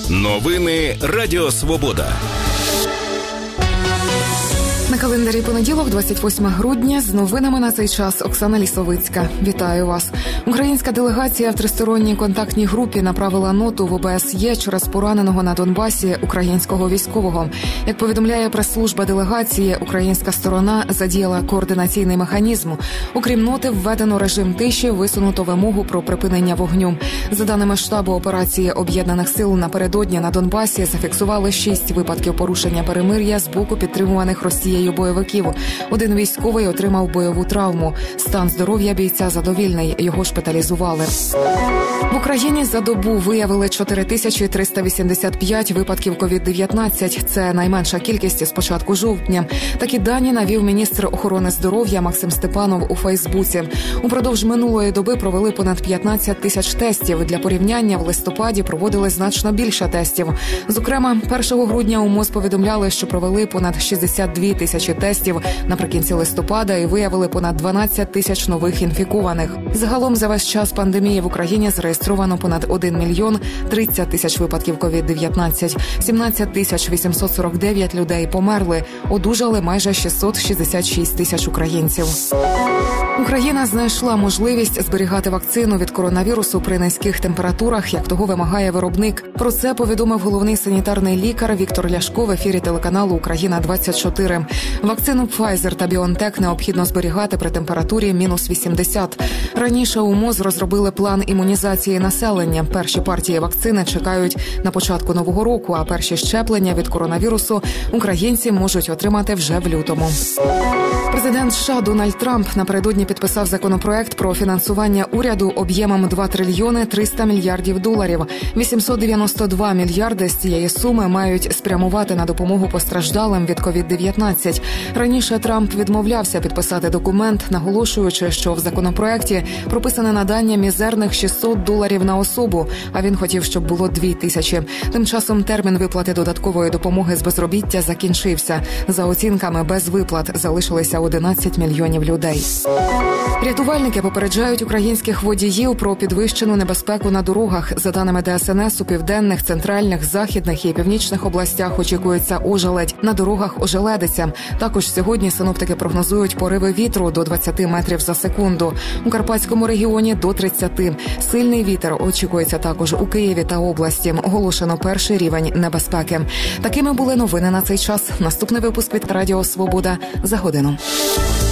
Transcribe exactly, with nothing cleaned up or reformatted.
Новини Радіо Свобода. На календарі понеділок, двадцять восьме грудня, з новинами на цей час Оксана Лісовицька. Вітаю вас. Українська делегація в тристоронній контактній групі направила ноту в О Б С Є через пораненого на Донбасі українського військового. Як повідомляє прес-служба делегації, українська сторона задіяла координаційний механізм. Окрім ноти, введено режим тиші, висунуто вимогу про припинення вогню. За даними штабу операції Об'єднаних сил, напередодні на Донбасі зафіксували шість випадків порушення перемир'я з боку підтримуваних Росією бойовиків. Один військовий отримав бойову травму. Стан здоров'я бійця задовільний. Його шпиталізували. В Україні за добу виявили чотири тисячі триста вісімдесят п'ять випадків ковід дев'ятнадцять. Це найменша кількість з початку жовтня. Такі дані навів міністр охорони здоров'я Максим Степанов у Фейсбуці. Упродовж минулої доби провели понад п'ятнадцять тисяч тестів. Для порівняння в листопаді проводили значно більше тестів. Зокрема, першого грудня у МОЗ повідомляли, що провели понад шістдесят дві тисячі тестів наприкінці листопада і виявили понад дванадцять тисяч нових інфікованих. Загалом за весь час пандемії в Україні зареєстровано понад один мільйон тридцять тисяч випадків ковід дев'ятнадцять. сімнадцять тисяч вісімсот сорок дев'ять людей померли. Одужали майже шістсот шістдесят шість тисяч українців. Україна знайшла можливість зберігати вакцину від коронавірусу при низьких температурах, як того вимагає виробник. Про це повідомив головний санітарний лікар Віктор Ляшко в ефірі телеканалу «Україна-двадцять чотири». Вакцину Pfizer та BioNTech необхідно зберігати при температурі мінус вісімдесят. Раніше у МОЗ розробили план імунізації населення. Перші партії вакцини чекають на початку нового року, а перші щеплення від коронавірусу українці можуть отримати вже в лютому. Президент США Дональд Трамп напередодні підписав законопроект про фінансування уряду об'ємом два трильйони триста мільярдів доларів. вісімсот дев'яносто два мільярди з цієї суми мають спрямувати на допомогу постраждалим від ковід дев'ятнадцять. Раніше Трамп відмовлявся підписати документ, наголошуючи, що в законопроекті прописане надання мізерних шістсот доларів на особу, а він хотів, щоб було дві тисячі. Тим часом термін виплати додаткової допомоги з безробіття закінчився. За оцінками, без виплат залишилися одинадцять мільйонів людей. Рятувальники попереджають українських водіїв про підвищену небезпеку на дорогах. За даними Де Ес Ен Ес, у південних, центральних, західних і північних областях очікується ожеледь. На дорогах ожеледиться. Також сьогодні синоптики прогнозують пориви вітру до двадцяти метрів за секунду. У Карпатському регіоні – до тридцяти. Сильний вітер очікується також у Києві та області. Оголошено перший рівень небезпеки. Такими були новини на цей час. Наступний випуск від Радіо Свобода за годину.